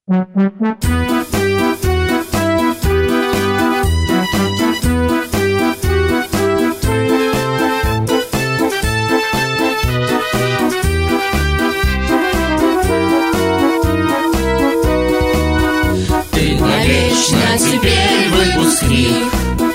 Ты навечно теперь выпускник,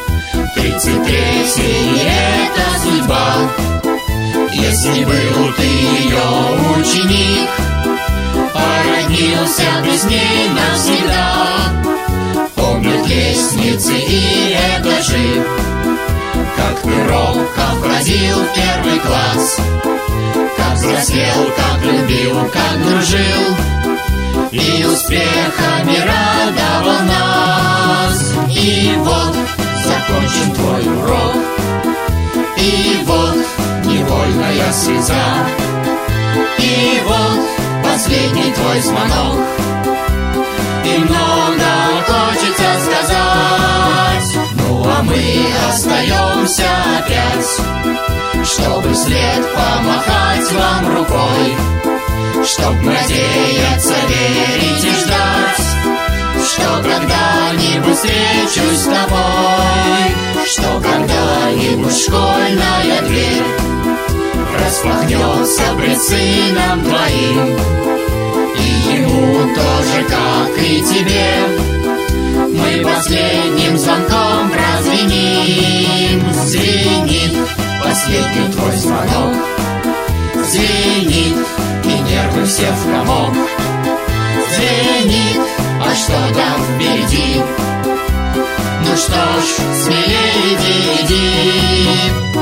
33-й это судьба. Если был ты ее ученик, породнился бы с ней навсегда. Помнят лестницы и этажи, как ты робко входил в первый класс, как взрослел, как любил, как дружил, и успехами радовал нас. И вот закончен твой урок, и вот невольная слеза, и вот последний твой звонок. И много хочется сказать, ну а мы остаемся опять, чтобы вслед помахать вам рукой, чтоб надеяться, верить и ждать, что когда-нибудь встречусь с тобой, что когда-нибудь школьная дверь распахнется пред сыном твоим, и ему тоже, как и тебе, мы последним звонком прозвеним. Звенит последний твой звонок, звенит, и нервы все в комок. Звенит, а что там впереди? Ну что ж, смелее иди, иди.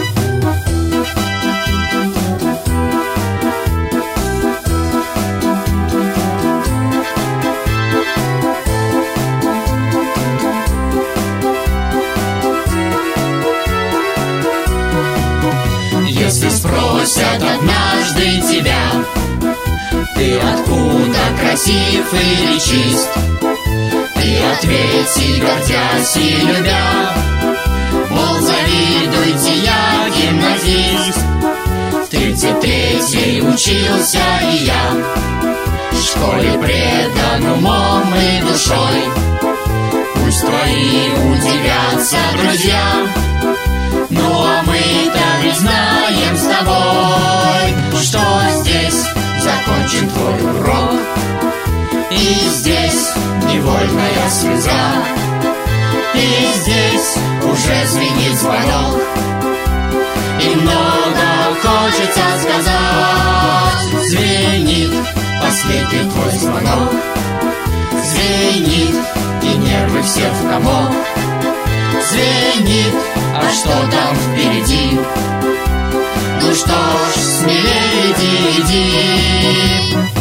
Если спросят однажды тебя, ты откуда красив или чист, ты ответь, гордясь и любя, мол, завидуйте, я гимназист. В 33-й учился и я, в школе предан умом и душой. Пусть твои удивятся друзья, ну а мы-то ведь знаем с тобой, что здесь закончен твой урок, и здесь невольная слеза, и здесь уже звенит звонок. И много хочется сказать, звенит последний твой звонок, звенит, и нервы все в комок. Звенит, а что там впереди? Ну что ж, смелее иди, иди.